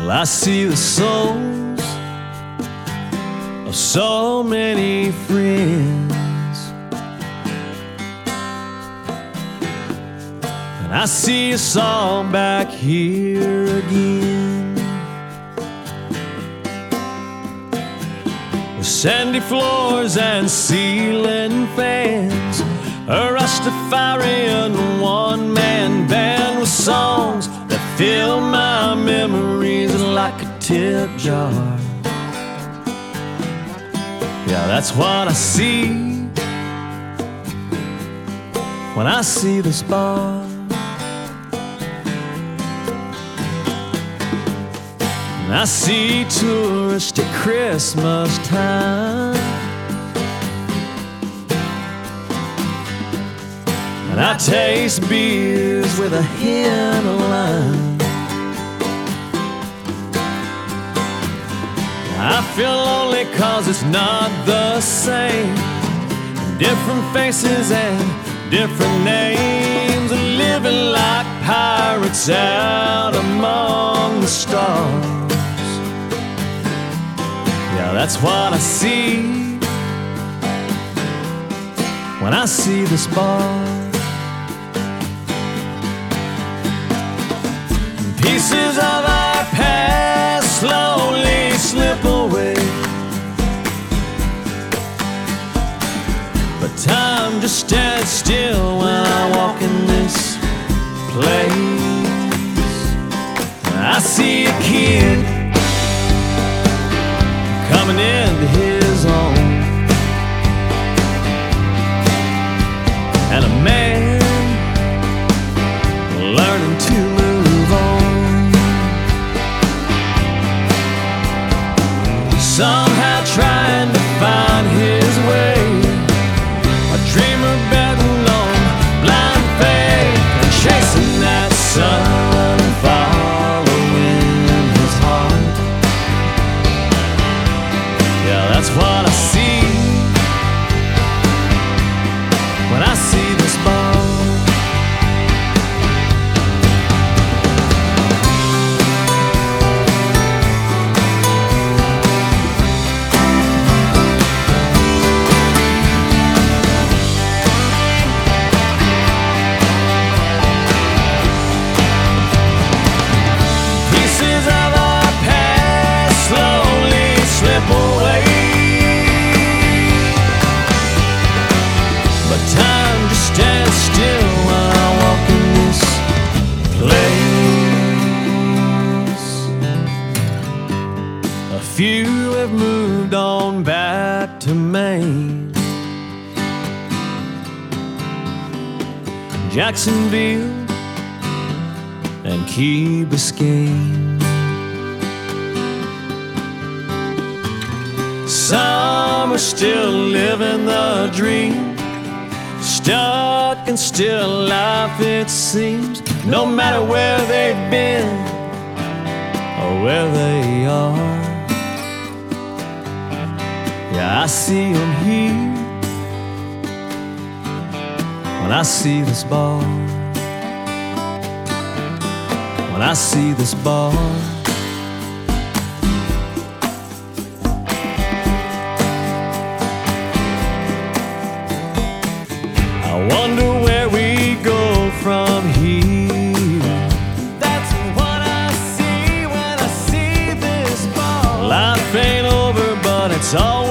Well, I see the souls of so many friends, and I see us all back here again, with sandy floors and ceiling fans, a Rastafarian one-man band with songs that fill my memories like a tip jar. Yeah, that's what I see when I see this bar. And I see tourists at Christmas time, and I taste beers with a hint of lime. I feel lonely 'cause it's not the same. Different faces and different names, and living like pirates out among the stars. Yeah, that's what I see when I see this bar. Pieces of our past slowly slip away, but time just stands still when I walk in this place. I see a kid coming into his own, and a man learning to move on. Somehow trying to find his way, a dreamer betting on blind faith and chasing that sun and following his heart. Yeah, that's what I see when I see this bar. Few have moved on back to Maine, Jacksonville and Key Biscayne. Some are still living the dream, stuck in still life it seems, no matter where they've been or where they are. Yeah, I see them here when I see this bar. When I see this bar. I wonder where we go from here. That's what I see when I see this bar. Life ain't over, but it's all